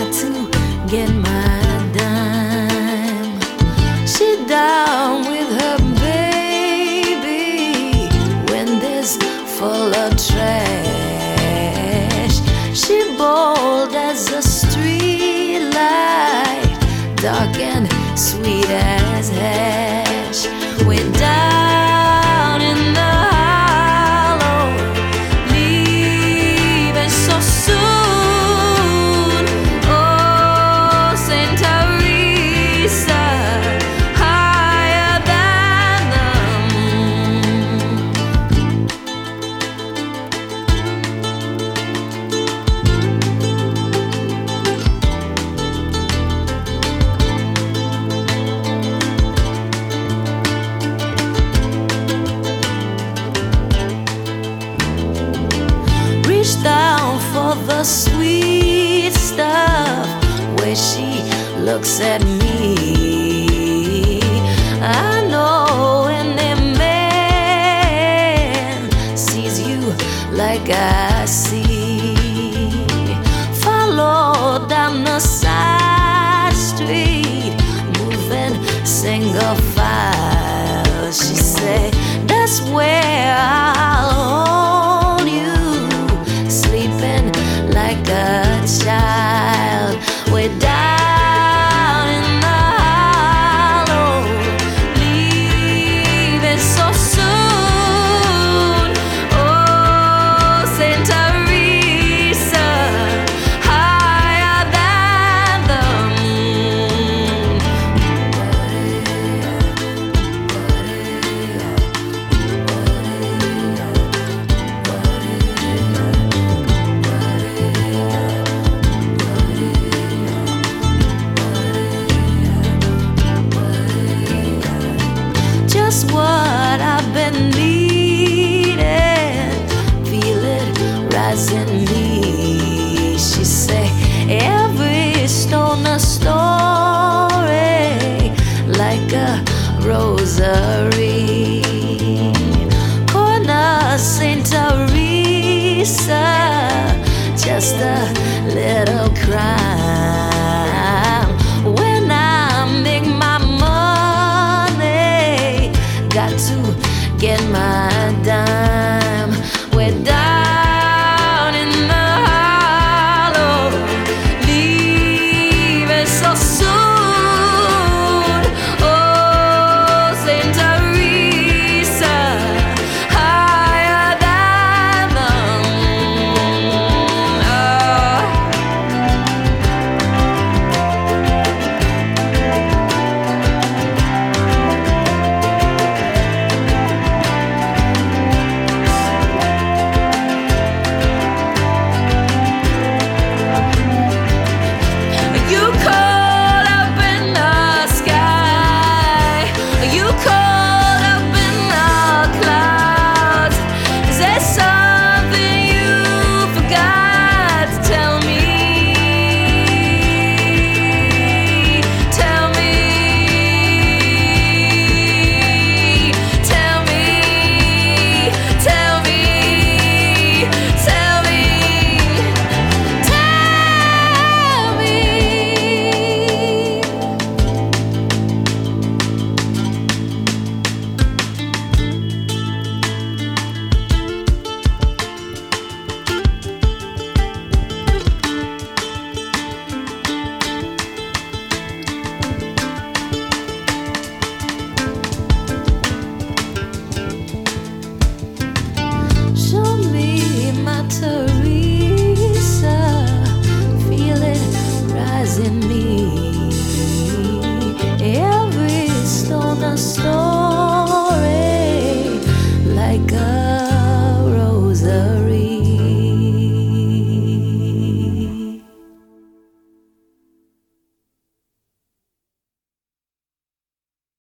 got to get my dime. She down with her baby when there's full of trash. She bold as a street light, dark and sweet as hash. We're down in the hollow, leaving so soon. Oh, Saint Teresa, higher than the moon. Reach down for the sweet stuff where she looks at me. I know any man sees you like I see. Follow down the side street, moving single file. She say, that's where I'll hold you, sleeping like a child. We're down in the hollow, leaving so soon. Oh, Saint Teresa, higher than the moon. Just what I've been needing, feel it rise in me. She say, every stone a story, like a rosary. Corner Saint Teresa, just a little crime. When I make my money, got to get my dime. We're down in the hollow, leaving so soon. Oh, Saint Teresa, higher than the moon. You caught up in the sky, you caught up in the clouds. Is there something you forgot to tell me? Tell me, tell me, tell me, tell me, tell me. Show me my Teresa, feel it rise in me. Every stone a story, like a